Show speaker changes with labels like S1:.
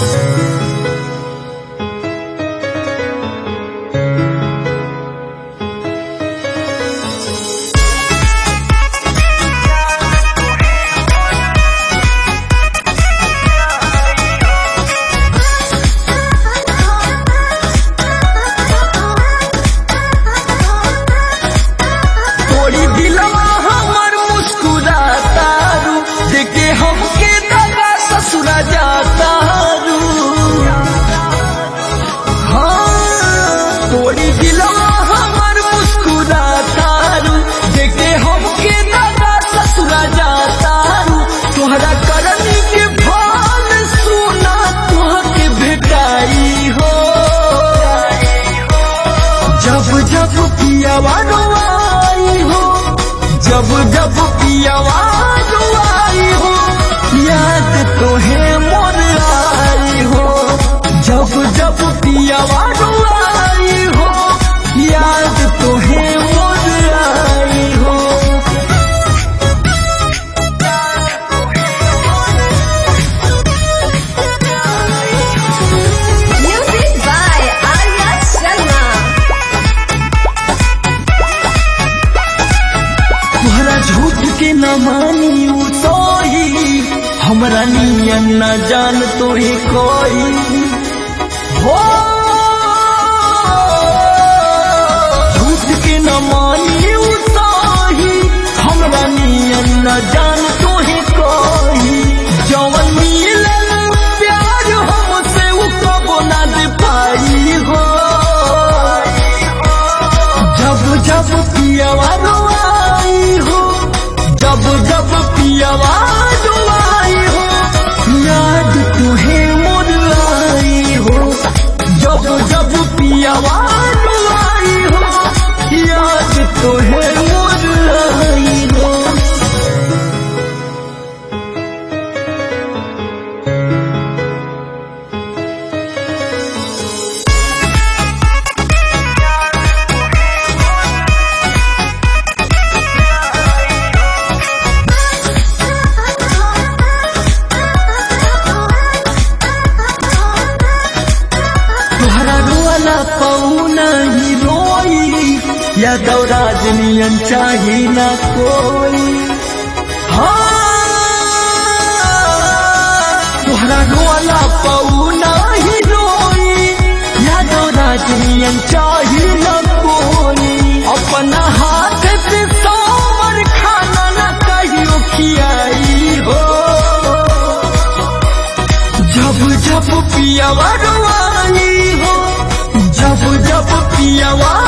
S1: जब पियावा आई हो, जब जब पियावा आई हो, याद तो है मोर आई हो। जब जब पियावा आई हो, याद तो है मोर आई हो।
S2: Music by Arya Sharma।
S1: तुहरा झूठ के न मानी तो ही, हमरा नियन न जान तो ही कोई हो। झूठ के न मानी तो ही, हमरा नियन न जान तो ही कोई। जवन मिलन प्यार हमसे वो कबो ना दे पाई हो। जब जब पियावा आई हो, जब जब पियावा आई हो, याद तुहे मोर आई हो। जब जब पियावा आई हो, याद तुहे मोर आई हो। पौना ही रोई, या दौराज नियन चाही ना कोई। हाँ तुहरा रोला पौना ही रोई, या दौराज नियन चाही ना कोई। अपना हाथ से सोमर खाना ना कहियो खियाई हो। जब जब पियावा आई हो, जब जब पियावा